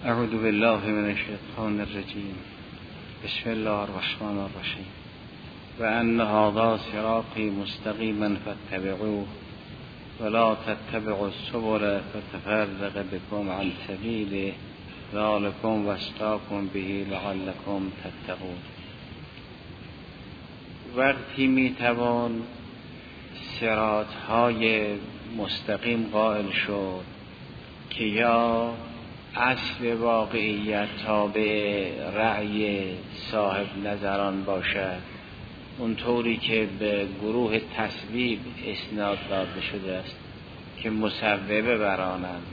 اعوذ بالله من الشیطان الرجیم. بسم الله الرحمن الرحیم. و ان هذا صراطی مستقیما فاتبعوه ولا تتبعوا السبل فتفرق بكم عن سبیله ذلکم وصاکم به لعلکم تتقون. وقتی میتوان صراطهای مستقیم قائل شد که یا اصل واقعیت تابع رأی صاحب نظران باشد، اونطوری که به گروه تصویب اسناد داده شده است که مصوبه برانند.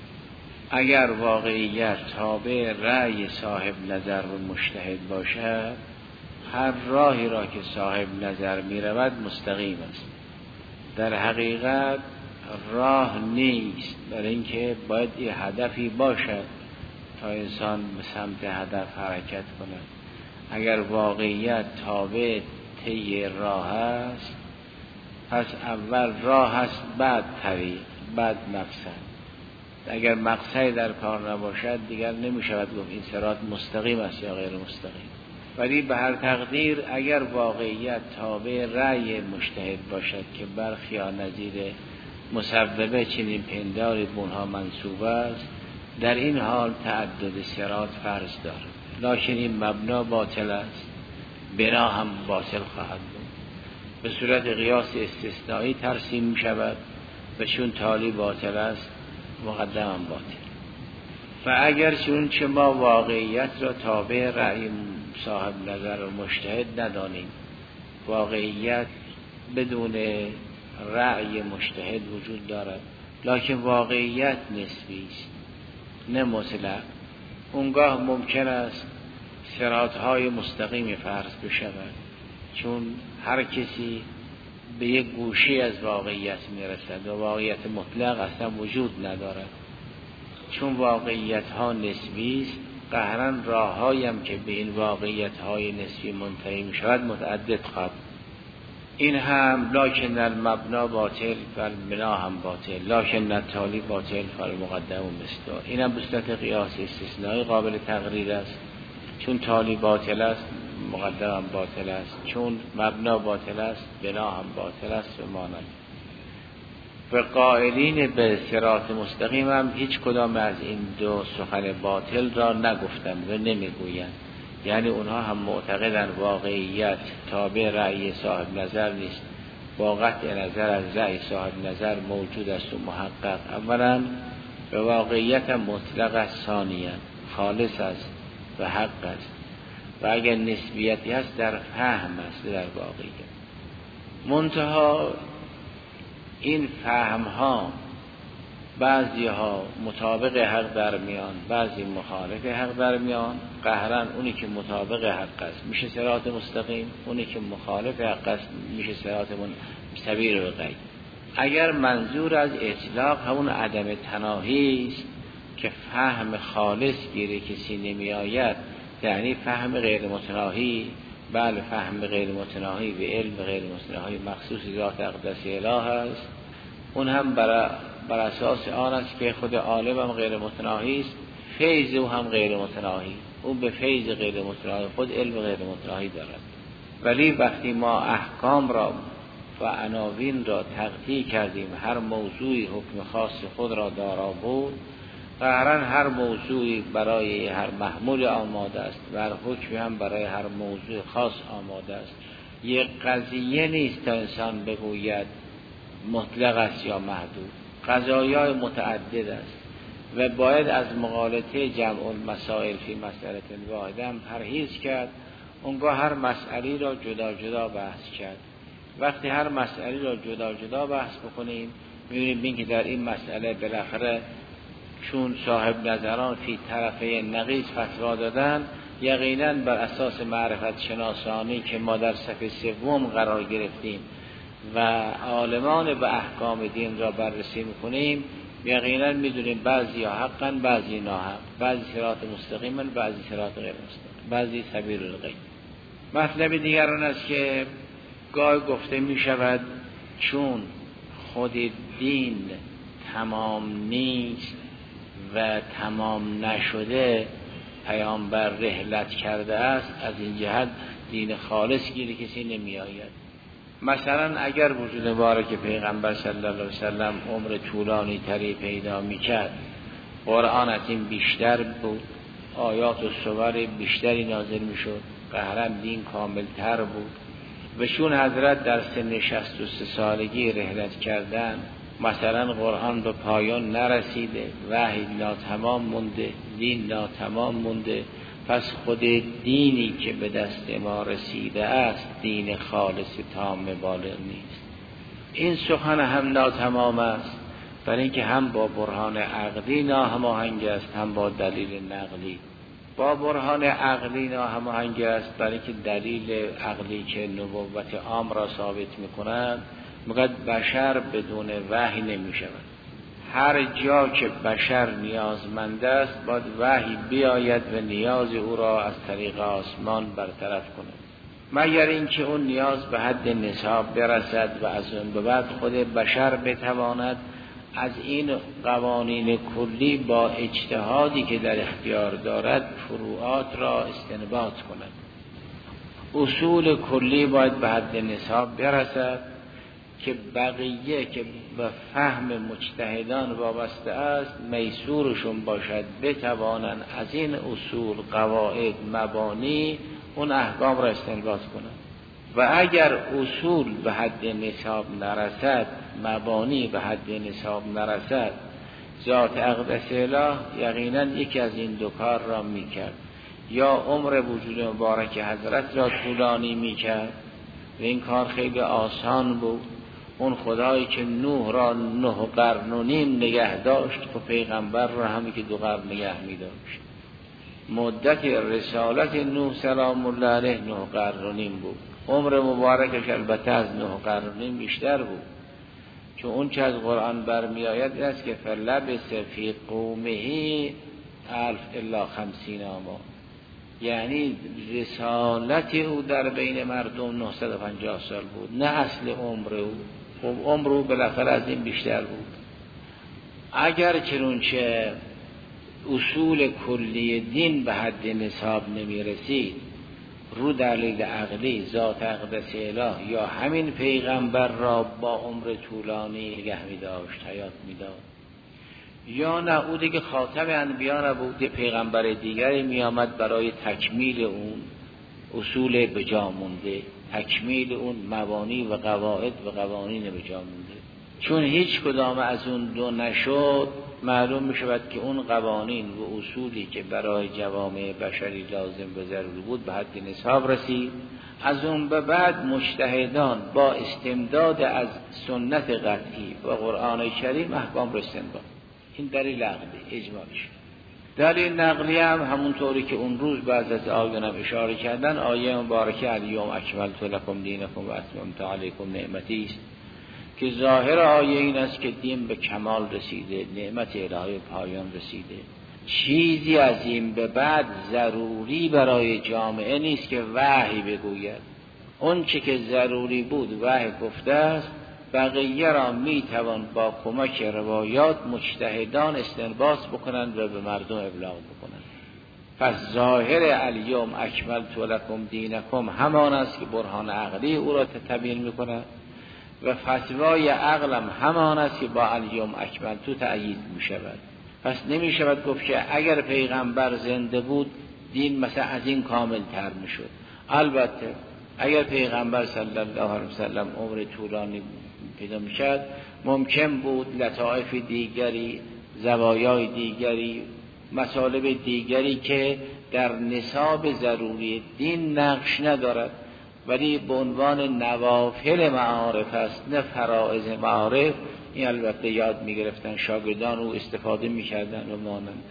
اگر واقعیت تابع رأی صاحب نظر و مجتهد باشد، هر راهی را که صاحب نظر می رود مستقیم است. در حقیقت راه نیست، برای اینکه باید یه هدفی باشد تا انسان به سمت هدف حرکت کند. اگر واقعیت تابع طی راه است، پس اول راه است، بعد طریق، بعد مقصد. اگر مقصد در کار نباشد دیگر نمی شود گفت این صراط مستقیم است یا غیر مستقیم. ولی به هر تقدیر اگر واقعیت تابع رأی مجتهد باشد که برخی ها نظیر مصوبه چنین پنداری به اونها منسوب است، در این حال تعدد صراط فرض دارد، لکن این مبنا باطل است، بنا هم باطل خواهد بود. به صورت قیاس استثنایی ترسیم می شود و چون تالی باطل است مقدم هم باطل. و اگر چون ما واقعیت را تابع رأی صاحب نظر و مجتهد ندانیم، واقعیت بدون رأی مجتهد وجود دارد، لکن واقعیت نسبی است نه مطلق، اونگاه ممکن است صراطهای مستقیم فرض بشود، چون هر کسی به یک گوشی از واقعیت میرسد و واقعیت مطلق اصلا وجود ندارد. چون واقعیت ها نسبی است، قهرن راههایم که به این واقعیت های نسبی منتهی می شود متعدد خواهد. این هم لکن المبنا باطل فالبنا هم باطل، لکن التالی باطل فالمقدم مصداق. این هم به صورت قیاس استثنایی قابل تقریر است. چون تالی باطل است مقدم هم باطل است، چون مبنا باطل است بنا هم باطل است و مانند. و قائلین به صراط مستقیم هم هیچ کدام از این دو سخن باطل را نگفتند و نمیگویند. یعنی اونها هم معتقدن واقعیت تابع رأی صاحب نظر نیست، با قطع نظر از رأی صاحب نظر موجود است و محقق. اولا به واقعیت مطلق است، ثانیا خالص است و حق است، و اگر نسبیتی هست در فهم است، در واقعیت. منتها این فهم ها بعضی ها مطابق حق در میان، بعضی مخالف حق در میان. قهرن اونی که مطابق حق است میشه صراط مستقیم، اونی که مخالف حق است میشه صراط سبیل الغی. اگر منظور از اطلاق همون عدم تناهی است که فهم خالص گیره کسی نمی آید، یعنی فهم غیر متناهی، بله فهم غیر متناهی به علم غیر متناهی مخصوص ذات اقدس اله است، اون هم بر اساس آن است که خود عالم هم غیر متناهی است، فیض او هم غیر متناهی، او به فیض غیر متناهی خود علم غیر متناهی دارد. ولی وقتی ما احکام را و عناوین را تقطیع کردیم، هر موضوعی حکم خاص خود را دارا بود، قهرن هر موضوعی برای هر محمول آماده است و هر حکمی هم برای هر موضوع خاص آماده است. یک قضیه نیست تا انسان بگوید مطلق است یا محدود، قضایای متعدد است و باید از مغالطه جمع المسائل فی مسئله واحده هم پرهیز کرد. اونگاه هر مسئله را جدا جدا بحث کرد. وقتی هر مسئله را جدا جدا بحث بکنیم می‌بینیم این که در این مسئله بالاخره چون صاحب نظران فی طرفه نقیض فتوا دادن، یقینا بر اساس معرفت شناسانی که ما در صفحه سوم قرار گرفتیم و عالمان به احکام دین را بررسی میکنیم، یقینا میدونیم بعضی حقا بعضی ناحق، بعضی صراط مستقیما بعضی صراط غیر مستقیم، بعضی سبیل الغی. مطلب دیگر آن است که گاهی گفته می شود چون خود دین تمام نیست و تمام نشده پیامبر رحلت کرده است، از این جهت دین خالص گیر کسی نمی آید. مثلا اگر وجود مبارک پیغمبر صلی الله علیه وسلم عمر طولانی تری پیدا می کرد، قرآن از این بیشتر بود، آیات و سور بیشتری نازل می شد، قهرا دین کامل تر بود. و چون حضرت در سن 63 سالگی رحلت کردن، مثلا قرآن به پایان نرسیده، وحی ناتمام مونده، دین ناتمام مونده، پس خود دینی که به دست ما رسیده است دین خالص تام بالغ نیست. این سخن هم ناتمام است، برای اینکه هم با برهان عقلی ناهماهنگ است، هم با دلیل نقلی. با برهان عقلی ناهماهنگ است برای اینکه دلیل عقلی که نبوت عام را ثابت می‌کند میگوید بشر بدون وحی نمی‌شود. هر جا که بشر نیازمند است باید وحی بیاید و نیاز او را از طریق آسمان برطرف کند، مگر اینکه اون نیاز به حد نصاب برسد و از اون به بعد خود بشر بتواند از این قوانین کلی با اجتهادی که در اختیار دارد فروعات را استنباط کند. اصول کلی باید به حد نصاب برسد که بقیه که به فهم مجتهدان وابسته است میسورشون باشد، بتوانند از این اصول، قواعد، مبانی اون احکام را استنباط کنند. و اگر اصول به حد نصاب نرسد، مبانی به حد نصاب نرسد، ذات اقدس اله یقینا یکی از این دو کار را میکرد: یا عمر وجود مبارک حضرت را طولانی میکرد و این کار خیلی آسان بود. اون خدایی که نوح را 9 قرن و نیم نگه داشت و پیغمبر را همی که 2 قرن نگه می داشت. مدت رسالت نوح سلام الله علیه 9 قرن و نیم بود. عمر مبارکش البته از 9 قرن و نیم بیشتر بود، چون اون چه از قرآن برمی آید این است که فلبث فی قومه 1000 الا 50 عاما، یعنی رسالت او در بین مردم 950 سال بود، نه اصل عمر او. خب عمر او بالاخره از این بیشتر بود. اگر چنانچه اصول کلی دین به حد نصاب نمی رسید، رو دلیل عقلی ذات اقدس اله یا همین پیغمبر را با عمر طولانی نگه می داشت، حیات می داد، یا نه او دیگه خاتم انبیا نبود، پیغمبر دیگری می آمد برای تکمیل اون اصول به جا مونده، تکمیل اون مبانی و قواعد و قوانین به جا مونده. چون هیچ کدام از اون دو نشد، معلوم می شود که اون قوانین و اصولی که برای جوامع بشری لازم و ضروری بود به حد نصاب رسید. از اون به بعد مجتهدان با استمداد از سنت قطعی و قرآن کریم احکام رسیدن. با این دلیل عقلی اجماعی شد. دلیل نقلی هم همونطوری که اون روز بعد از آیون هم اشاره کردن، آیه مبارکه الیوم اکملت لکم دینکم و اتممت علیکم نعمتی است، که ظاهر آیه این است که دین به کمال رسیده، نعمت الهی پایان رسیده. چیزی از این به بعد ضروری برای جامعه نیست که وحی بگوید. اون چه که ضروری بود وحی گفته است، بقیه را می توان با کمک روایات مجتهدان استنباط بکنند و به مردم ابلاغ بکنند. پس ظاهر الیوم اکملت لکم دینکم همان است که برهان عقلی او را تبیین میکند و فتوای عقلم همان است که با الیوم اکملت تأیید می شود. پس نمی شود گفت که اگر پیغمبر زنده بود دین مثلا از این کامل تر می شد. البته اگر پیغمبر صلی الله علیه وسلم عمر طولانی پیدا می شد، ممکن بود لطائف دیگری، زوایای دیگری، مطالب دیگری که در نصاب ضروری دین نقش ندارد ولی به عنوان نوافل معارف است، نه فرائض معارف، این البته یاد می گرفتن شاگردان او، استفاده می کردن و مانند.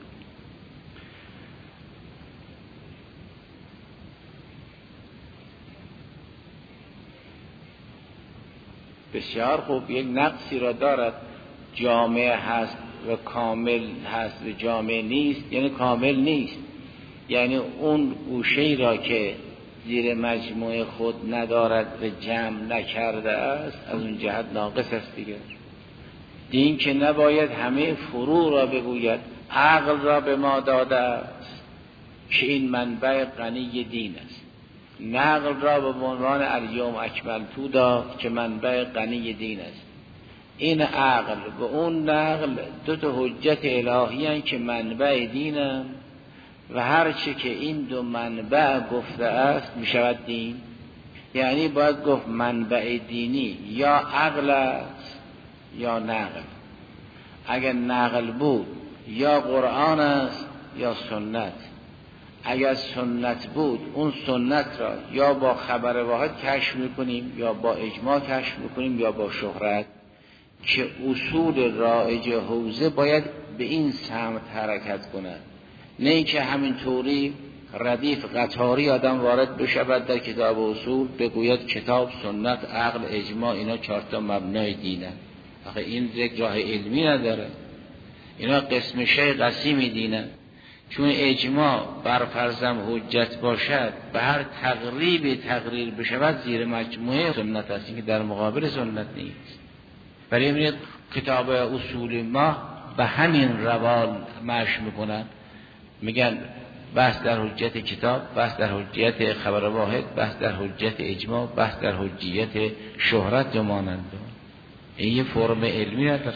بسیار خوب. یک نقصی را دارد، جامع هست و کامل هست و جامع نیست، یعنی کامل نیست، یعنی اون گوشه‌ای را که زیر مجموعه خود ندارد و جمع نکرده است از اون جهت ناقص است دیگر. دین که نباید همه فروع را بگوید، عقل را به ما داده است که این منبع غنی دین است. نقل را به عنوان الیوم اکملتو داد که منبع غنی دین است. این عقل و اون نقل دو تا حجت الهی هستند که منبع دینند و هر چه که این دو منبع گفته است می شود دین. یعنی باید گفت منبع دینی یا عقل است یا نقل. اگر نقل بود یا قرآن است یا سنت. اگر سنت بود اون سنت را یا با خبر واحد کشف میکنیم یا با اجماع کشف میکنیم یا با شهرت، که اصول رایج حوزه باید به این سمت حرکت کند، نه اینکه همینطوری ردیف قطاری آدم وارد بشود در کتاب اصول بگوید کتاب سنت عقل اجماع اینا 4 تا مبنای دینه. آخه این یک راه علمی نداره، اینا قسم شی قسیمی دینه. چون اجماع بر فرضم حجت باشد به هر تقریبی تقریر بشود زیر مجموعه سنت است که در مقابل سنت نیست. برای این کتاب اصول ما به همین روال مشی میکنن، میگن بحث در حجت کتاب، بحث در حجت خبر واحد، بحث در حجت اجماع، بحث در حجیت شهرت و مانند. این یه فرم علمی نداره.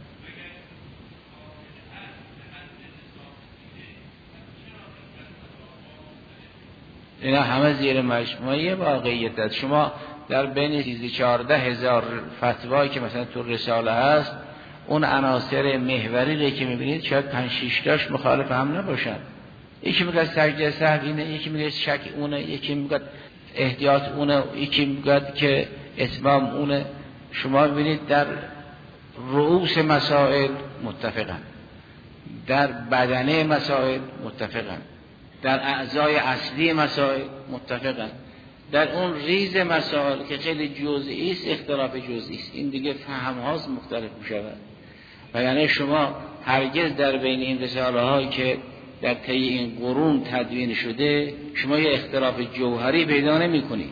اینا همه زیر مجموعه واقعیت است. شما در بین 14 هزار فتوایی که مثلا تو رساله هست، اون عناصر محوری که میبینید شاید 5-6 تاش مخالف هم نباشن. یکی میگه سجده سهو اینه، یکی میگه شک اونه، یکی میگه احتیاط اونه، یکی میگه که اتمام اونه. شما ببینید در رؤوس مسائل متفقن، در بدنه مسائل متفقن، در اعضای اصلی مسائل متفقن، در اون ریز مسائل که خیلی جزئی است اختلاف جزئی است. این دیگه فهم هاست مختلف میشود. و یعنی شما هرگز در بین این رساله هایی که در طی این قرون تدوین شده شما یه اختلاف جوهری پیدا نمی کنید.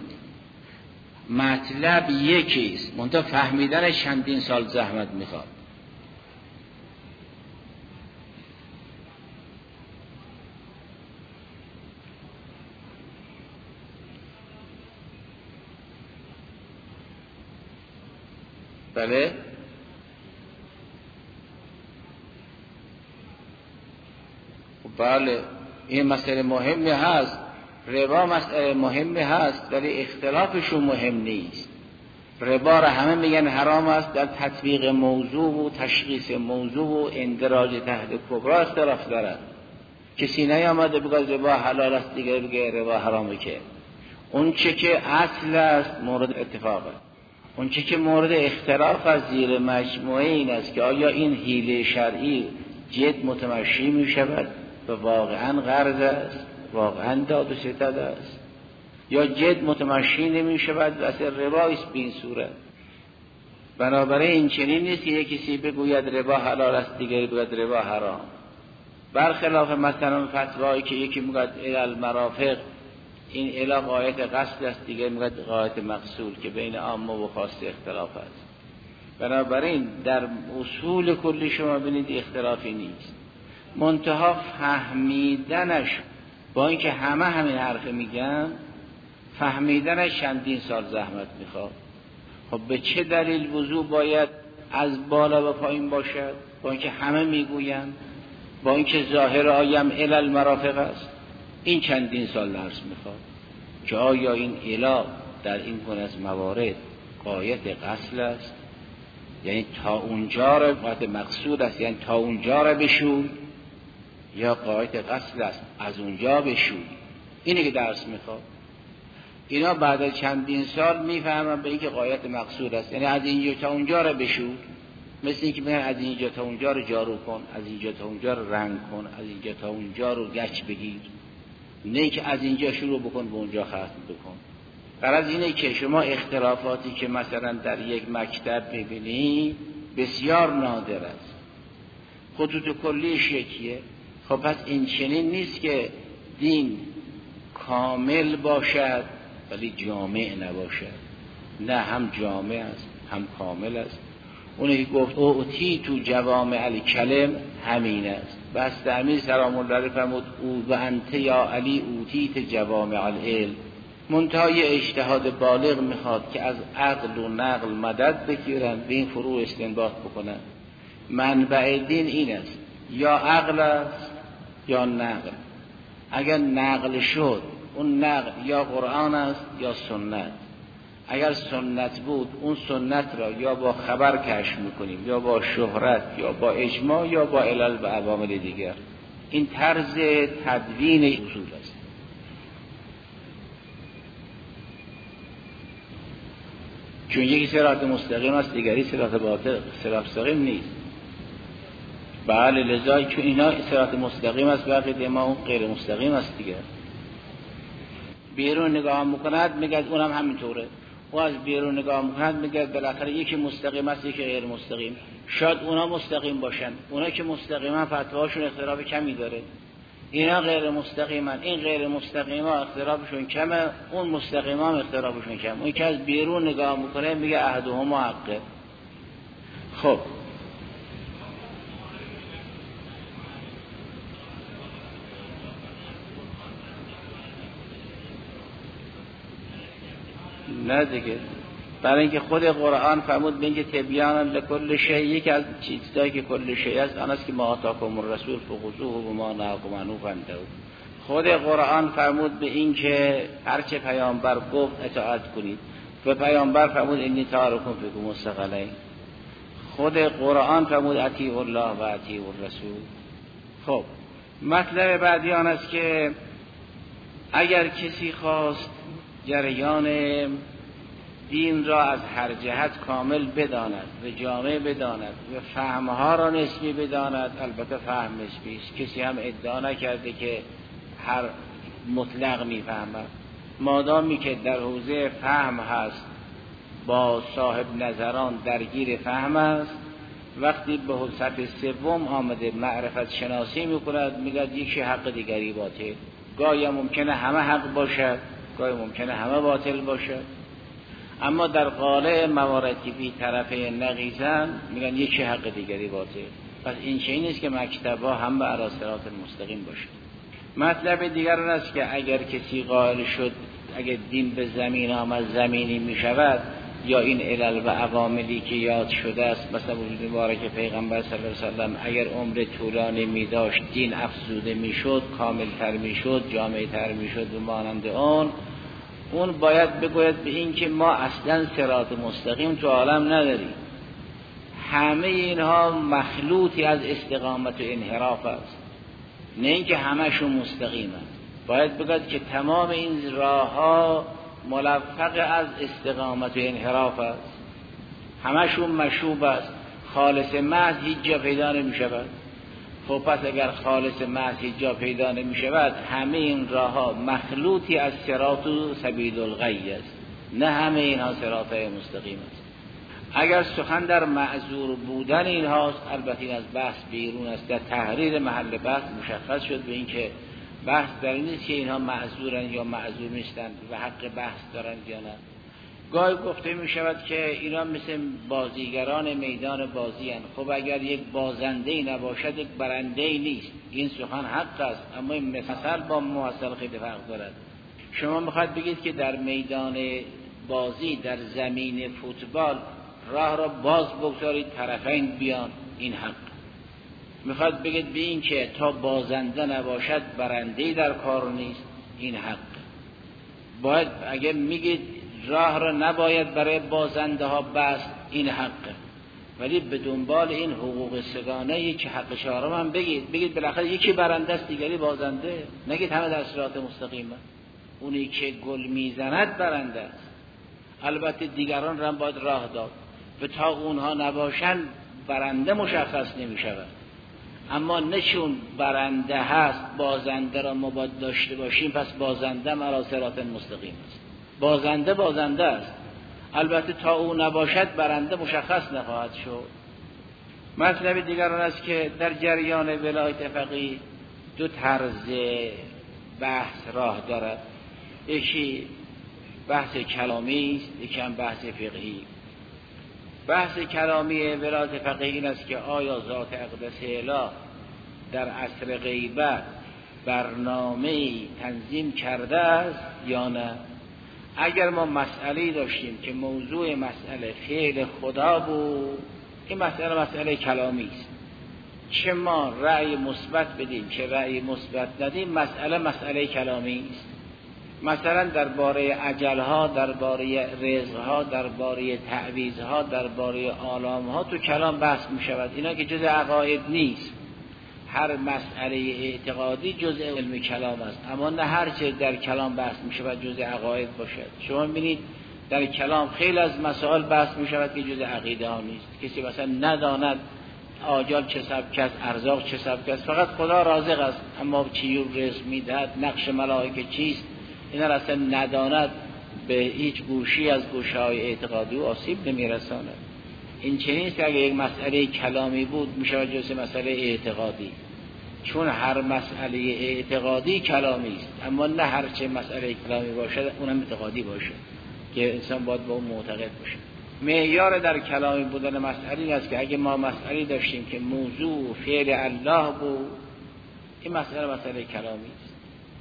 مطلب یکی است، منتها فهمیدنش چندین سال زحمت میخواد. بله بله این مسئله مهمی هست، ربا مسئله مهمی هست ولی اختلافشون مهم نیست. ربا را همه میگن حرام است، در تطبیق موضوع و تشخیص موضوع و اندراج تحت کبرا اختلاف دارد. کسی نیامده بگه ربا حلال است دیگه بگه ربا حرامه. که اون چه که اصل است مورد اتفاقه، اون چه که مورد اختلاف از زیر مجموعه این است که آیا این حیله شرعی جد متمشی می شود و واقعا قرض است، واقعا داد و ستد است، یا جد متمشی نمی شود و اصلا ربایست به این صورت. بنابراین این چنین نیست که یک کسی بگوید ربا حلال است دیگری بگوید ربا حرام. برخلاف مثلا فتوایی که یکی میگوید المرافق این اله غایت قصد است دیگری میگوید غایت مقصود، که بین عامه و خاص اختلاف است. بنابراین در اصول کلی شما ببینید اختلافی نیست، منتها فهمیدنش با اینکه همه همین حرف میگن فهمیدنش چندین سال زحمت میخواد. خب به چه دلیل وضوع باید از بالا و پایین باشد با اینکه همه میگوین، با اینکه ظاهر آیم الی المرافق است؟ این چندین سال درس میخواد که آیا این اله در این گونه از موارد غایت قصد است، یعنی تا اونجا را غایت مقصود است، یعنی تا اونجا را بشوی، یا غایت قصد است از اونجا بشوی. اینه که درس میخواد. اینا بعد از چندین سال میفهمن به اینکه غایت مقصود است، یعنی از اینجا تا اونجا را بشوی. مثل اینکه میگن از اینجا تا اونجا رو جارو کن، از اینجا تا اونجا رو رنگ کن، از اینجا تا اونجا رو گچ بگیر، نه که از اینجا شروع بکن به اونجا ختم بکن. غرض اینه که شما اختلافاتی که مثلا در یک مکتب میبینی بسیار نادر است، خطوط کلیش یکیه. خب پس این چنین نیست که دین کامل باشد ولی جامع نباشد. نه، هم جامع است هم کامل است. اونی که گفت اوتی تو جوامع الکلم همین است. بستمی سلام الله علیه فرمود او و انت یا علی اوتیت جوامع العلم. منتهای اجتهاد بالغ میخواد که از عقل و نقل مدد بگیرن، به این فروع استنباط بکنن. منبع دین این است، یا عقل است یا نقل. اگر نقل شد اون نقل یا قرآن است یا سنت. اگر سنت بود اون سنت را یا با خبر کشف میکنیم یا با شهرت یا با اجماع یا با علل و عوامل دیگر. این طرز تدوین اصول است. چون یکی صراط مستقیم است دیگری صراط باطل، صراط مستقیم نیست. بله لذا چون اینا صراط مستقیم است بقیه ما اون غیر مستقیم است دیگه. بیرون نگاه میکند میگه اونم همینطوره، و از بیرون نگاه میکند میگه بالاخره یکی مستقیم است یکی غیر مستقیم. شاید اونا مستقیم باشن، اونا که مستقیما فتواهاشون اختلاف کمی داره، اینا غیر مستقیمن، این غیر مستقیما اختلافشون کمه، اون مستقیما هم اختلافشون کم. اون که از بیرون نگاه میکنه میگه احدهما حقه. خب نه دیگه، برای اینکه خود قرآن فرمود به اینکه تبیان لکل شیء، یکی از چیزایی که کل شیء است آن است که ما آتاکم الرسول فخذوه و ما نهاکم عنه فانتهوا. خود قرآن فرمود به این که هرچه پیامبر گفت اطاعت کنید و پیامبر فرمود انی تارکم فیکم الثقلین. خود قرآن فرمود اطیعوا الله و اطیعوا الرسول. خب مطلب بعدی آن است که اگر کسی خواست جریان دین را از هر جهت کامل بداند و جامع بداند و فهمها را نسبی بداند، البته فهم نسبی است، کسی هم ادعا نکرده که هر مطلق میفهمد، مادامی که در حوزه فهم هست با صاحب نظران درگیر فهم است، وقتی به صفحه سوم آمده معرفت شناسی میکند میگه یکی حق دیگری باطل. گاهی ممکنه همه حق باشد، گاهی ممکنه همه باطل باشد، اما در قالع موارد که بی طرفه نقیزن میگن یکی حق دیگری باطل. پس این چه نیست که مکتبا هم به علی صراط المستقیم باشه. مطلب دیگر اون است که اگر کسی قائل شد اگر دین به زمین آمد زمینی میشود، یا این علل و عواملی که یاد شده است، مثلا وجود مبارک پیغمبر صلی الله علیه و سلم اگر عمر طولانی می داشت دین افزوده میشد، کاملتر میشد، جامعتر میشد و مانند اون باید بگوید به این که ما اصلا صراط مستقیم تو عالم نداریم، همه اینها مخلوطی از استقامت و انحراف است، نه اینکه همشون مستقیم است. باید بگوید که تمام این راه ها ملفق از استقامت و انحراف است، همشون مشوب است، خالص محض هیچ جا پیدا نمی شود. خب پس اگر خالص محض هیچ جا پیدا نمی شود، همه این راه ها مخلوطی از صراط و سبیل الغی است، نه همه اینها صراط مستقیم است. اگر سخن در معذور بودن اینهاست، البته این از بحث بیرون است، در تحریر محل بحث مشخص شد به این که بحث در این نیست که اینها معذورن یا معذور نیستند و حق بحث دارند یا نه. گاهی گفته می شود که اینا مثل بازیگران میدان بازی هستند. خب اگر یک بازنده نباشد یک برنده نیست، این سخن حق است، اما این مثل با ممثل خیلی فرق دارد. شما میخواید بگید که در میدان بازی در زمین فوتبال راه را باز بگذارید طرفین بیان، این حق. میخواد بگید به این که تا بازنده نباشد برنده‌ای در کار نیست، این حق. باید اگه میگید راه را نباید برای بازنده ها بست، این حقه. ولی به دنبال این حقوق سگانه که حق چهارم هم بگید بالاخره یکی برنده است دیگری بازنده، نگید همه در صراط مستقیمه. اونی که گل میزند برنده است، البته دیگران را باید راه داد و تا اونها نباشن برنده مشخص نمیشود. اما نه چون برنده هست بازنده را ما باید داشته باشیم پس بازنده علی صراط مستقیم است. بازنده است، البته تا او نباشد برنده مشخص نخواهد شد. مطلب دیگر آن است که در جریان ولایت فقیه دو طرز بحث راه دارد، یکی بحث کلامی است، یکی هم بحث فقهی. بحث کلامی ولایت فقیه این است که آیا ذات اقدس اله در عصر غیبت برنامه‌ای تنظیم کرده است یا نه. اگر ما مسئله‌ای داشتیم که موضوع مسئله فعل خدا بود، این مسئله کلامی است. چه ما رأی مثبت بدیم چه رأی مثبت ندیم، مسئله کلامی است. مثلا درباره اجلها، درباره رزقها، درباره تعویضها، درباره آلامها تو کلام بحث می شود. اینا که جز عقاید نیست. هر مسئله اعتقادی جز علم کلام است، اما نه هر چه در کلام بحث می شود جز عقاید باشد. شما ببینید در کلام خیلی از مسائل بحث می شود که جز عقیده ها نیست. کسی مثلا نداند آجال چه سبک است، ارزاق چه سبک است، فقط خدا رازق است، اما چیور رزق میدهد، نقش ملائکه چیست، اینا را اصلا نداند، به هیچ گوشی از گوشه‌های اعتقادی و آسیب نمیرساند. این چنین است که اگر یک مسئله کلامی بود میشود جز مسئله اعتقادی، چون هر مسئله اعتقادی کلامی است، اما نه هر چه مسئله کلامی باشد اونم اعتقادی باشد که انسان باید به اون معتقد باشه. معیار در کلامی بودن مسئله این است که اگه ما مسئله داشتیم که موضوع فعل الله بود، این مسئله کلامی است.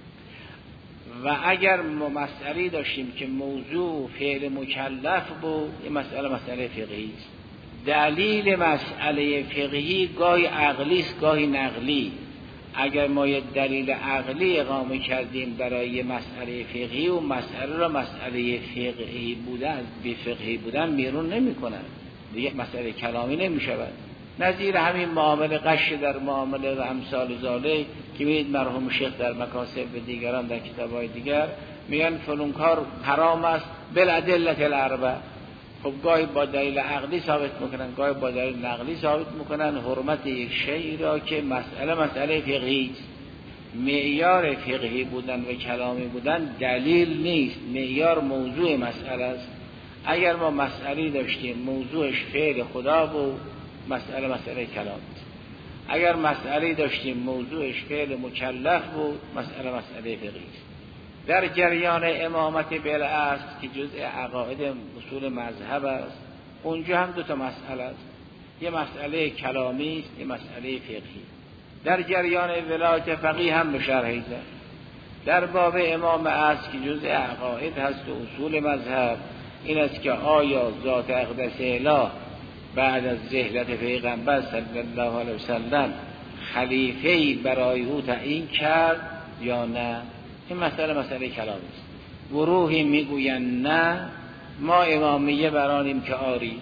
و اگر ما مسئله داشتیم که موضوع فعل مکلف بود، این مسئله فقهی است. دلیل مسئله فقهی گاهی عقلی است گاهی نقلی. اگر ما یک دلیل عقلی اقامه کردیم برای مسئله فقهی و مسئله را مسئله فقهی بودن به فقهی بودن بیرون نمی کنند، دیگه مسئله کلامی نمی شود. نظیر همین معامله قش در معامله و امثال ذالک که می‌بینید مرحوم شیخ در مکاسب و دیگران در کتاب‌های دیگر میگن فلان کار حرام است بالادله الاربع. خب گاهی با دلیل عقلی ثابت میکنن، گاهی با دلیل نقلی ثابت میکنن حرمت یک شیء را که مسئله فقهی است. معیار فقهی بودن و کلامی بودن دلیل نیست، معیار موضوع مسئله است. اگر ما مسئله داشتیم موضوعش فعل خدا بود، مسئله کلامی است. اگر مسئله داشتیم موضوعش فعل مکلف بود، مسئله فقهی است. در جریان امامت بالاصل که جزء عقاید اصول مذهب است، اونجا هم دو تا مسئله است، یه مسئله کلامی است، یه مسئله فقهی. در جریان ولایت فقیه هم به شرحی زد. در باب امام اصل که جزء عقاید هست و اصول مذهب این است که آیا ذات اقدس اله بعد از رحلت پیغمبر صلی الله علیه وسلم خلیفه‌ای برای او تعیین کرد یا نه. این مسئله کلامی است. گروهی میگویند نه، ما امامیه برانیم که آری.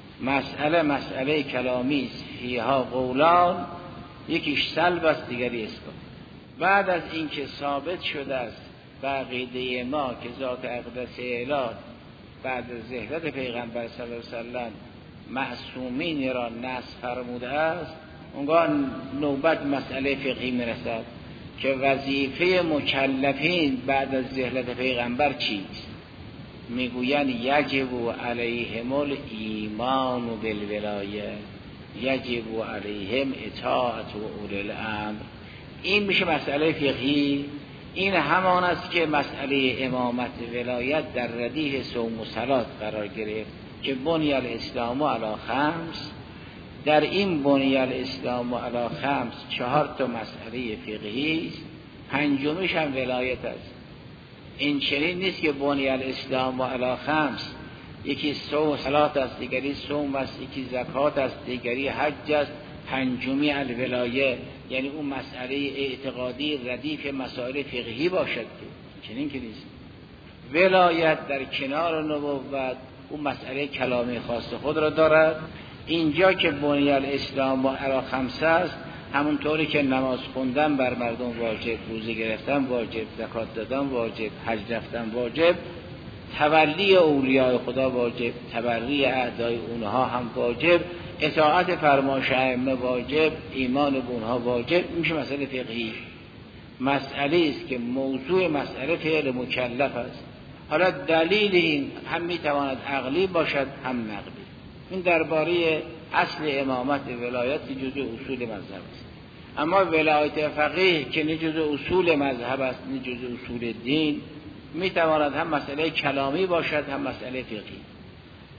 مسئله کلامی است، فیها قولان، یکیش سلب است دیگری اثبات. بعد از اینکه ثابت شده است عقیده ما که ذات اقدس اله بعد از رحلت پیغمبر صلی الله علیه وسلم معصومین را نصب فرموده است، اونگاه نوبت مسئله فقهی میرسد که وظیفه مکلفین بعد از رحلت پیغمبر چیست؟ میگویند یجب علیهم الایمان بالولایه، یجب علیهم اطاعت و اولی الامر. این میشه مسئله فقهی. این همان است که مسئله امامت ولایت در ردیف صوم و صلات قرار گرفت که بنی الاسلام علی خمس. در این بنی الاسلام علی خمس 4 مسئله فقهی است، پنجمیش هم ولایت است. این چنین نیست که بنی الاسلام علی خمس، یکی صوم صلات است، دیگری صوم است، یکی زکات است، دیگری حج است، پنجمی الولایه، یعنی اون مسئله اعتقادی ردیف مسائل فقهی باشد که چنین که نیست. ولایت در کنار نبوت اون مسئله کلامی خاص خود را دارد. اینجا که بنی الاسلام علی خمسه است، همونطوری که نماز خوندن بر مردم واجب، روزه گرفتن واجب، زکات دادن واجب، حج رفتن واجب، تولی اولیاء خدا واجب، تبری اعدای اونها هم واجب، اطاعت فرمایش ائمه واجب، ایمان به اونها واجب. میشه مسئله فقهی. مسئله است که موضوع مسئله فعل مکلف است. حالا دلیل این هم میتواند عقلی باشد هم نقلی. این درباره اصل امامت ولایت جزء اصول مذهب است. اما ولایت فقیه که نه جزء اصول مذهب است نه جزء اصول دین، میتواند هم مسئله کلامی باشد هم مسئله فقهی.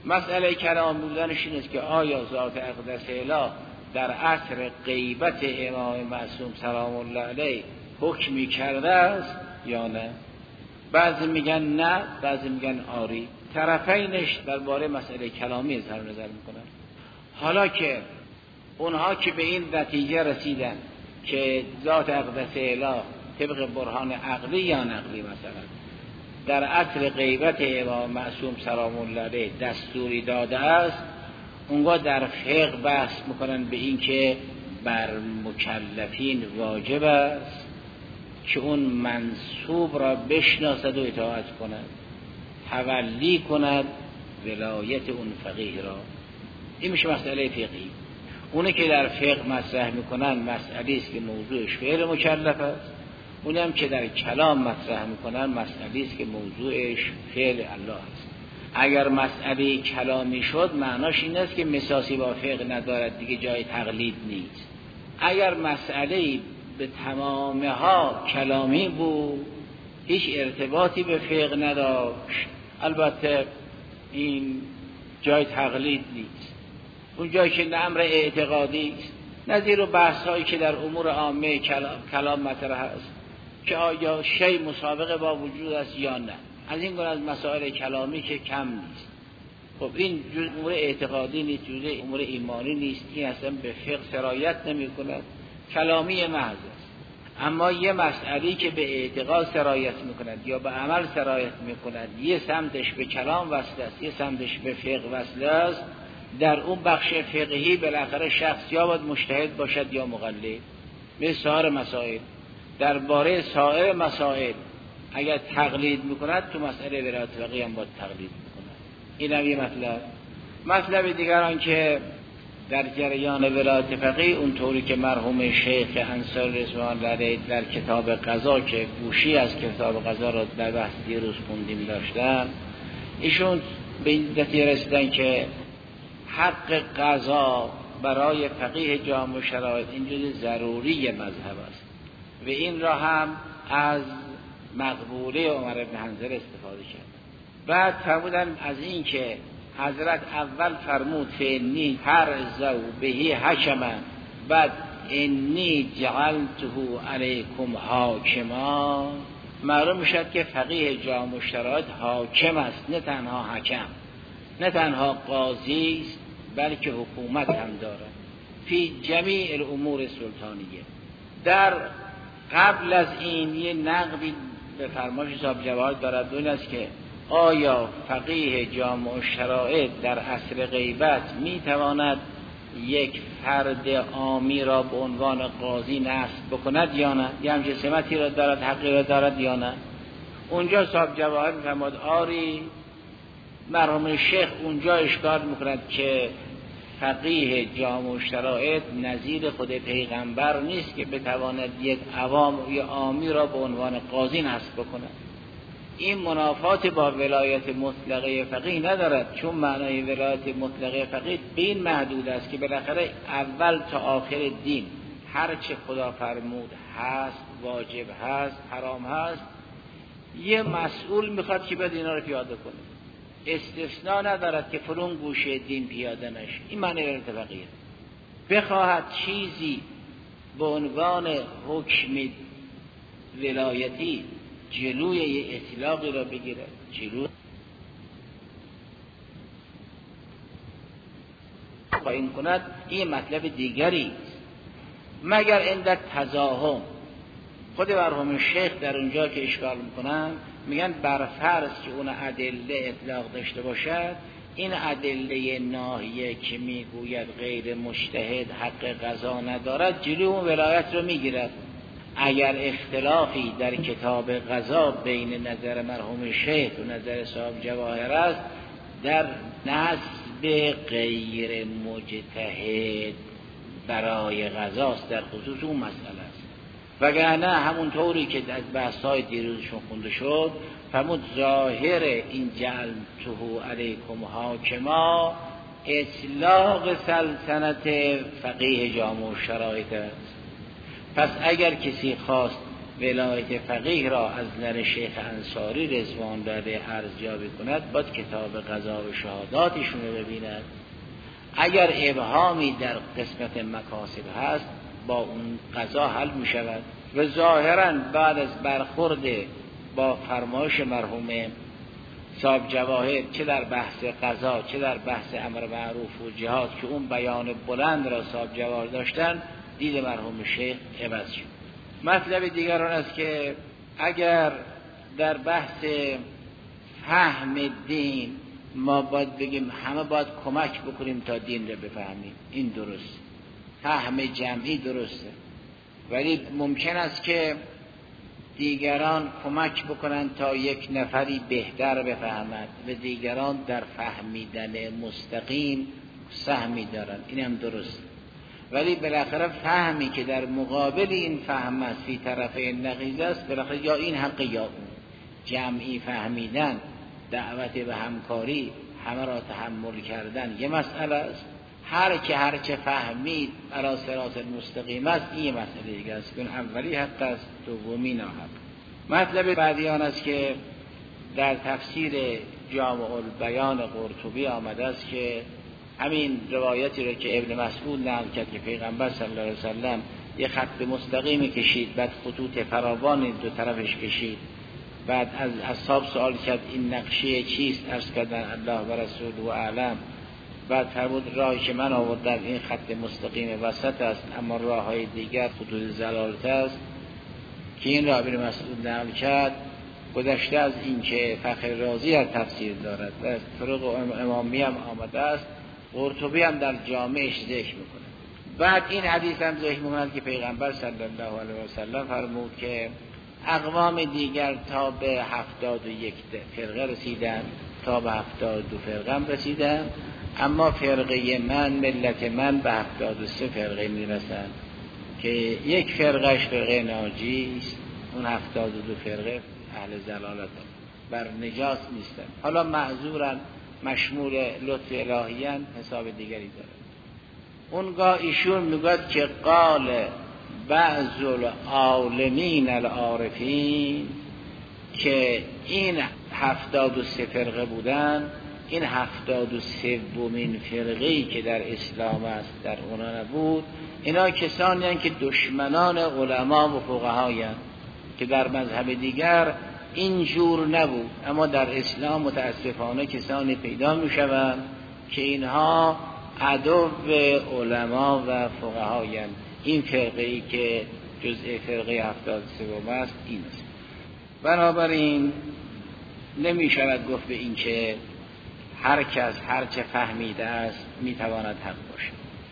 مسئله کلام بودنش این است که آیا ذات اقدس اله در عصر غیبت امام معصوم سلام الله علیه حکمی کرده است یا نه؟ بعضی میگن نه، بعضی میگن آری. طرفینش درباره مسئله کلامی اظهار نظر میکنن. حالا که اونها که به این نتیجه رسیدن که ذات اقدس اله طبق برهان عقلی یا نقلی مثلا در عصر غیبت امام معصوم سلام الله علیه دستوری داده است، اونها در فقه بحث میکنن به این که بر مکلفین واجب است که اون منصوب را بشناسد و اطاعت کند، تولی کند ولایت اون فقیه را. این میشه مسئله فقهی. اونه که در فقه مطرح میکنن مسئله است که موضوعش فعل مکلف است، اونی هم که در کلام مطرح میکنن مسئله است که موضوعش فعل الله است. اگر مسئله کلامی شد معناش این است که مساسی با فقه ندارد، دیگه جای تقلید نیست. اگر مسئله به تمامها کلامی بود، هیچ ارتباطی به فقه نداشت، البته این جای تقلید نیست. اون جایی که امر اعتقادی است، نظیر و بحث هایی که در امور عامه کلام مطرح است که آیا شی مسابقه با وجود است یا نه، از این گونه از مسائل کلامی که کم نیست. خب این جز امور اعتقادی نیست، جز امور ایمانی نیست، این اصلا به فقه سرایت نمی کند، کلامی محض است. اما یه مسئله که به اعتقاد سرایت می کند یا به عمل سرایت می کند، یه سمتش به کلام وصل است، یه سمتش به فقه وصل است، در اون بخش فقهی بالاخره شخص یا باید مجتهد باشد یا مقلد. مثل سایر مسائل، درباره سایر مسائل اگر تقلید میکند تو مسئله ولایت فقیه هم باید تقلید میکند. این هم یه مطلب دیگران که در جریان ولایت فقیه اونطوری که مرحوم شیخ انصاری رضوان الله علیه در کتاب قضا که گوشی از کتاب قضا را در بحث دیروز خوندیم داشتن، ایشون به این نتیجه رسیدن که حق قضا برای فقیه جامع شرایط این جز ضروری مذهب است و این را هم از مقبوله عمر بن حنظل استفاده کرد. بعد فرمودن از این که حضرت اول فرمود فانی فرزو بهی حکما، بعد انی جعلته علیکم حاکما، معلوم میشد که فقیه جامع شرایط حاکم است، نه تنها حکم، نه تنها قاضی است، بلکه حکومت هم دارد فی جمیع الامور سلطانیه. در قبل از این یه نقدی به فرمایش صاحب جواهر دارد، اون است که آیا فقیه جامع شرایط در عصر غیبت میتواند یک فرد عامی را به عنوان قاضی نصب بکند یا نه؟ یه همچه سمتی را دارد، حقی را دارد یا نه؟ اونجا صاحب جواهر میفرماد آری. مرحوم شیخ اونجا اشکال میکند که فقیه جامع شرایط نظیر خود پیغمبر نیست که بتواند یک عوام یا عامی را به عنوان قاضی نصب بکند. این منافات با ولایت مطلقه فقیه ندارد، چون معنای ولایت مطلقه فقیه به این محدود است که بالاخره اول تا آخر دین هر چه خدا فرمود هست، واجب هست، حرام هست، یه مسئول میخواد که باید اینا رو پیاده کنه. استثناء ندارد که فلان گوشه دین پیاده نشه. این معنی ولایت فقیه. بخواهد چیزی به عنوان حکم ولایتی جلوی یه اطلاقی را بگیرد، جلوی قایم کند، این مطلب دیگری است. مگر عند تزاحم. خود مرحوم شیخ در اونجا که اشکال میکنن میگن برفرض که اون ادله اطلاق داشته باشد، این ادله ناهیه که میگوید غیر مجتهد حق قضا ندارد جلوی اون ولایت رو میگیرد. اگر اختلافی در کتاب قضا بین نظر مرحوم شیخ و نظر صاحب جواهر است، در نسب غیر مجتهد برای قضاست، در خصوص اون مسئله است. وگرنه همونطوری که از بحث‌های دیروزشون خونده شد فرمود ظاهر این جعلته علیکم حاکما اطلاق سلطنت فقیه جامع شرایط است. پس اگر کسی خواست ولایت فقیه را از نظر شیخ انصاری رضوان داده ارزیابی کند، باید کتاب قضا و شهاداتشون رو ببیند. اگر ابهامی در قسمت مکاسب هست با اون قضا حل می شود و ظاهرا بعد از برخورد با فرمایش مرحوم صاحب جواهر چه در بحث قضا چه در بحث امر معروف و جهاد که اون بیان بلند را صاحب جواهر داشتن، دید مرحوم شیخ عوض شد. مطلب دیگر آن است که اگر در بحث فهم دین ما باید بگیم همه باید کمک بکنیم تا دین رو بفهمیم، این درست، فهم جمعی درسته، ولی ممکن است که دیگران کمک بکنن تا یک نفری بهتر بفهمد و دیگران در فهمیدن مستقیم سهمی دارن، این هم درست، ولی بالاخره فهمی که در مقابل این فهم است فی طرف نقیض است، بالاخره یا این حق یا اون. جمعی فهمیدن، دعوت به همکاری، همه را تحمل کردن یه مسئله است، هر چه فهمید علی صراط المستقیم است، این یه مسئله دیگه است. اون اولی حق است، دومی ناحق. مطلب بعدی آن است که در تفسیر جامع البیان قرطبی آمده است که همین روایتی رو که ابن مسعود نقل کرد که پیغمبر صلی الله علیه وسلم یه خط مستقیمی کشید، بعد خطوط فراوان دو طرفش کشید، بعد از اصحاب سوال کرد این نقشه چیست؟ عرض کردن الله و رسوله اعلم. بعد فرمود راهی که من آوردم این خط مستقیم وسط است، اما راههای دیگر خطوط زلالت است که این را ابن مسعود نقل کرد. گذشته از این که فخر رازی از تفسیر دارد و از طرق امامی هم آمده است، قرطبی هم در جامعش ذکر میکنه. بعد این حدیث هم ذکر میکنه که پیغمبر صلی الله علیه وسلم فرمود که اقوام دیگر تا به 71 فرقه رسیدن، تا به 72 فرقه هم رسیدن، اما فرقه من، ملت من به 73 فرقه میرسن که یک فرقهش فرقه ناجی است، اون 72 فرقه اهل ضلالت بر نجات نیستن. حالا معذورن، مشمول لطف الهیان، حساب دیگری داره. اونگاه ایشون میگوید که قال بعض العالمین العارفین، که این 73 فرقه بودن، این 73مین فرقه‌ای که در اسلام است در اونا نبود، اینا کسانی هستند که دشمنان علما و فقهای هستند که در مذهب دیگر اینجور نبود، اما در اسلام متاسفانه کسانی پیدا میشوند که اینها عدو علما و فقهای هستند. این فرقه‌ای که جزء فرقه 73 است این است. بنابراین نمی شود گفت به این که هر کس هر چه فهمیده است میتواند حق باشد.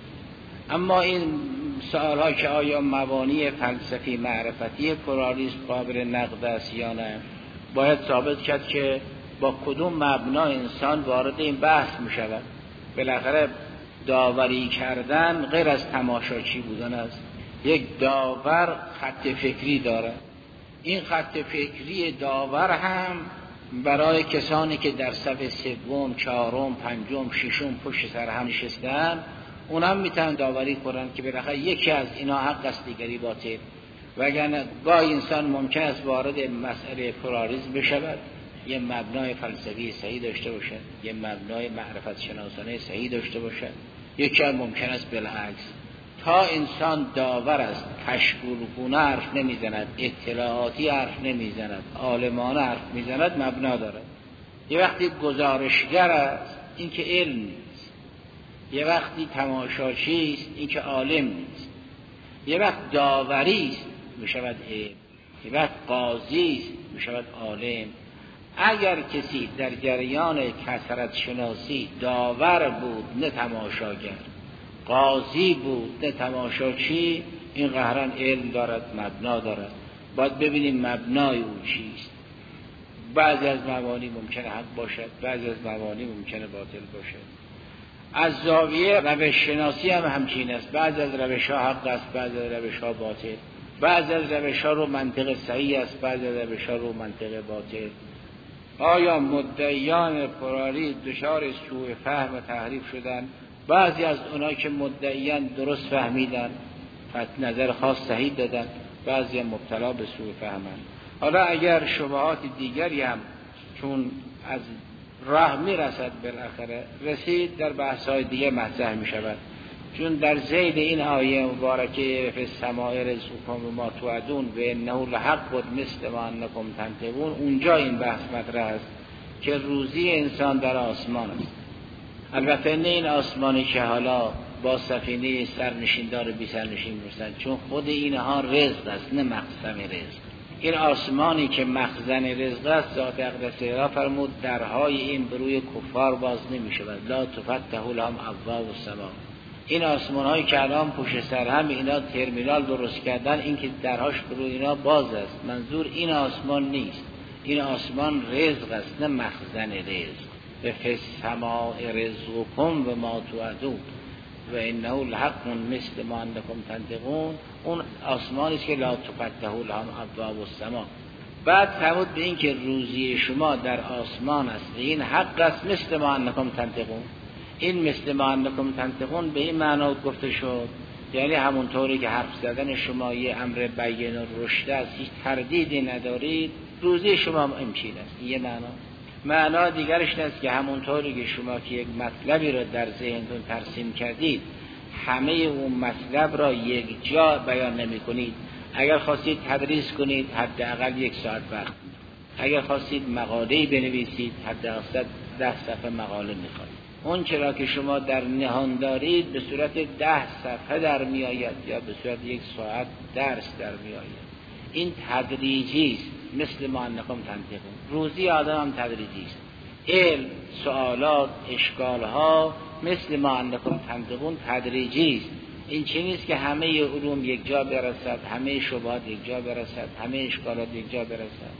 اما این سوالها که آیا مبانی فلسفی معرفتی پرالیسم قابل نقد است یا نه، باید ثابت کرد که با کدوم مبنا انسان وارد این بحث می شود. بالاخره داوری کردن غیر از تماشاچی بودن است. یک داور خط فکری داره، این خط فکری داور هم برای کسانی که در صف سوم، چهارم، پنجم، ششم پشت سر هم نشستن، اونم میتونن داوری کنن که بالاخره یکی از اینا حق است دیگری باطل. وگرنه گاهی انسان ممکن است وارد مسئله پلاریسم بشود، یه مبنای فلسفی صحیح داشته باشد، یه مبنای معرفت شناسانه صحیح داشته باشد، یکی هم ممکن است بالعکس. تا انسان داور است، کشگورگونه حرف نمیزند، اطلاعاتی حرف نمیزند، عالمانه حرف میزند، مبنا دارد. یه وقتی گزارشگر است، این که علم نیست. یه وقتی تماشاچی است، این که عالم نیست. یه وقت داوری است، میشود علم. یه وقت قاضی است، میشود عالم. اگر کسی در جریان کثرت شناسی داور بود نه تماشاگر، قاضی بود نه تماشاچی، این قهرن علم دارد، مبنا دارد. باید ببینیم مبنای او چیست. بعضی از مبانی ممکنه حق باشد، بعضی از مبانی ممکنه باطل باشد. از زاویه روش شناسی هم همچین است. بعضی از روش ها حق است، بعضی از روش ها باطل. بعضی از روش ها رو منطق صحیح است، بعضی از روش ها رو منطق باطل. آیا مدعیان پرالی دچار سوء فهم و تحریف شدن؟ بعضی از اونها که مدعیان درست فهمیدن، نظر خاص صحیح دادن، بعضی مبتلا به سوء فهمند. حالا اگر شبهات دیگری هم چون از راه میرسد بالاخره رسید در بحث‌های دیگه مطرح میشود، چون در ذیل این آیه مبارکه فی السماء رزقکم و ما توعدون و انه لحق مثل ما انکم تنطقون، اونجا این بحث مطرح است که روزی انسان در آسمان است. البته نه این آسمانی که حالا با سفینه سرنشیندار بی سرنشین میرسند، چون خود اینها رزق است نه مخزن رزق. این آسمانی که مخزن رزق است ذات اقدس را فرمود درهای این بروی کفار باز نمی شود، لا تفتح لهم ابواب السماء. این آسمان هایی که الان پشت سر هم اینا ترمینال درست کردن، این که درهاش بروی اینا باز است، منظور این آسمان نیست، این آسمان رزق است نه مخزن رزق. به فی السماء رزقکم و ما توعدون و انه لحق مثل ما انکم تنطقون، اون آسمانی است که لا تفتح لهم ابواب السماء. بعد فرمود به این که روزی شما در آسمان است، این حق است مثل ما انکم تنطقون. این مثل ما انکم تنطقون به این معنا گفته شد، یعنی همونطوری که حرف زدن شما یه امر بیان و رشد است، هیچ تردیدی ندارید، روزی شما این چیز است. یه معنا دیگرش است که همونطوری که شما که یک مطلبی را در ذهنتون ترسیم کردید، همه اون مطلب را یک جا بیان نمی کنید. اگر خواستید تدریس کنید حداقل 1 ساعت وقت، اگر خواستید مقاله‌ای بنویسید حداقل 10 صفحه مقاله می‌خواید. اون چرا که شما در نهان دارید به صورت 10 صفحه در می آید یا به صورت 1 ساعت درس در می آید. این تدریجی است، مثل ما انکم تنطقون. روزی آدم هم تدریجی است. علم، سوالات، اشکالها مثل ما انکم تنطقون تدریجی است. این چیزی نیست که همه علوم یک جا برسد، همه شبهات یک جا برسد، همه اشکالات یک جا برسد.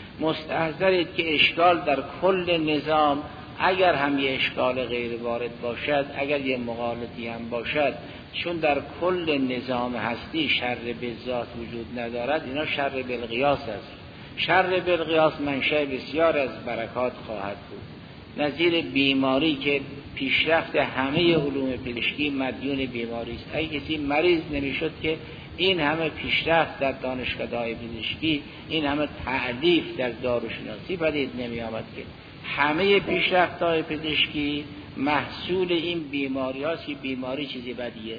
مستحضرید که اشکال در کل نظام، اگر هم یه اشکال غیر وارد باشد، اگر یه مغالطی هم باشد، چون در کل نظام هستی شر به ذات وجود ندارد، اینا شر بالقیاس است. شر بالقیاس منشأ بسیار از برکات خواهد بود. نظیر بیماری که پیشرفت همه علوم پزشکی مدیون بیماری است. اگه کسی مریض نمیشد که این همه پیشرفت در دانشگاه‌های پزشکی، این همه تألیف در داروشناسی پدید نمی آمد که همه پیشرفت‌های پزشکی محصول این بیماری هاست که بیماری چیزی بدیه.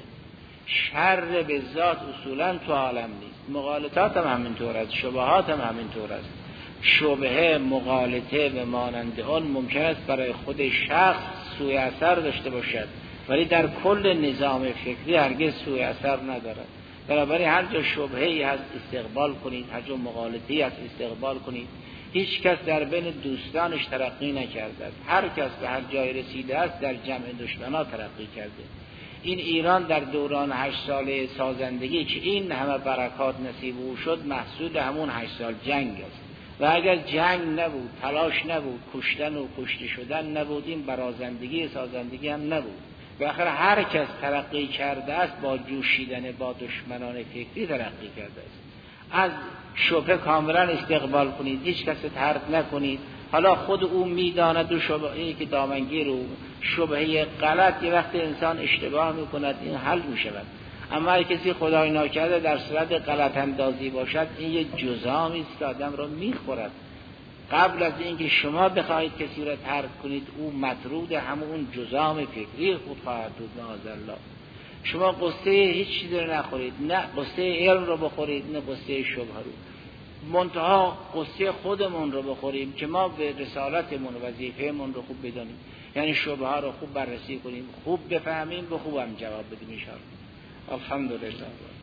شر به ذات اصولا تو عالم نیست. مغالطات هم همینطور است، شبهات هم همینطور است. شبهه، مغالطه و مانند آن ممکن است برای خود شخص سوء اثر داشته باشد، ولی در کل نظام فکری هرگز سوء اثر ندارد. بنابراین هر جا شبهه‌ای هست استقبال کنید، هر جا مغالطه‌ای هست استقبال کنید. هیچ کس در بین دوستانش ترقی نکرده است. هر کس به هر جای رسیده است در جمع دشمنان ترقی کرده. این ایران در دوران 8 ساله سازندگی که این همه برکات نصیب او شد، محصول همون 8 سال جنگ است. و اگر جنگ نبود، تلاش نبود، کشتن و کشته شدن نبود، این برازندگی سازندگی هم نبود. و آخر هر کس ترقی کرده است با جوشیدن با دشمنان فکری ترقی کرده است. از شبهه کاملا استقبال کنید، هیچ کس طرد نکنید. حالا خود او میداند و شبهه‌ای که دامنگیر او شبهه غلط یه وقت انسان اشتباه میکند، این حل میشود. اما اگه کسی خدای ناکرده در صورت غلط اندازی باشد، این یه جزامی است که آدم را میخورد. قبل از اینکه شما بخواهید کسی را طرد کنید، او مطرود همون جزام فکری خود خواهد بود. معاذالله. شما قصه هیچ چیزی رو نخورید، نه قصه علم رو بخورید، نه قصه شبهه رو. منتها قصه خودمون رو بخوریم که ما به رسالتمون و وظیفه‌مون رو خوب بدونیم، یعنی شبهه رو خوب بررسی کنیم، خوب بفهمیم، به خوبم جواب بدیم ان شاء الله. الحمدلله.